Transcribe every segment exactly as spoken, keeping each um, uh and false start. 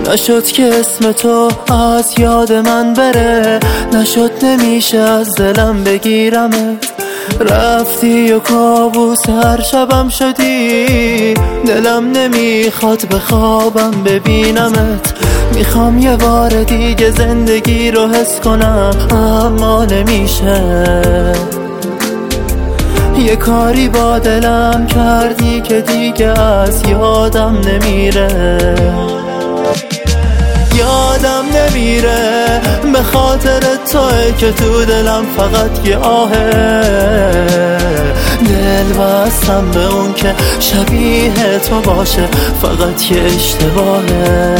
نشد که اسم تو از یاد من بره، نشد نمیشه از دلم بگیرمت. رفتی و کابوس هر شبم شدی، دلم نمیخواد بخوابم ببینمت. میخوام یه بار دیگه زندگی رو حس کنم اما نمیشه. یه کاری با دلم کردی که دیگه از یادم نمیره، یادم نمیره. به خاطر توئه که تو دلم فقط یه آهه، دل بستم به اون که شبیه تو باشه، فقط یه اشتباهه.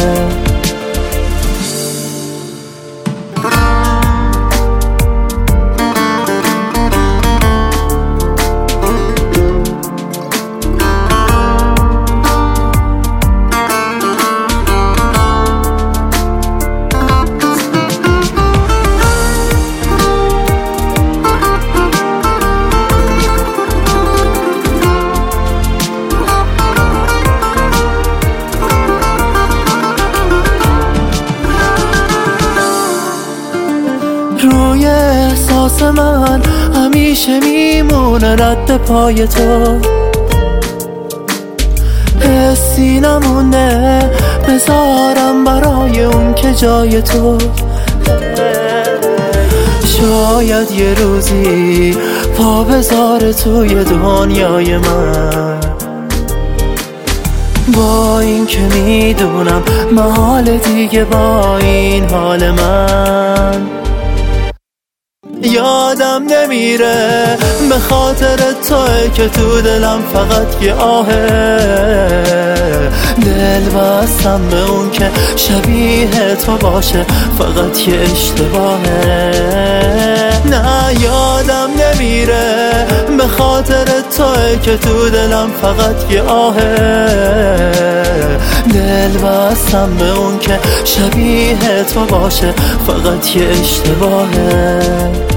روی احساس من همیشه میمونه رد پای تو، حسی نمونه بذارم برای اون که جای تو. شاید یه روزی پا بذاره توی دنیای من، با این که میدونم محال دیگه با این حال من. یادم نمیره به خاطر توئه که تو دلم فقط یه آهه، دل بستم به اون که شبیه تو باشه، فقط یه اشتباهه. نه یادم نمیره به خاطر توئه که تو دلم فقط یه آهه، دل بستم به اون که شبیه تو باشه، فقط یه اشتباهه.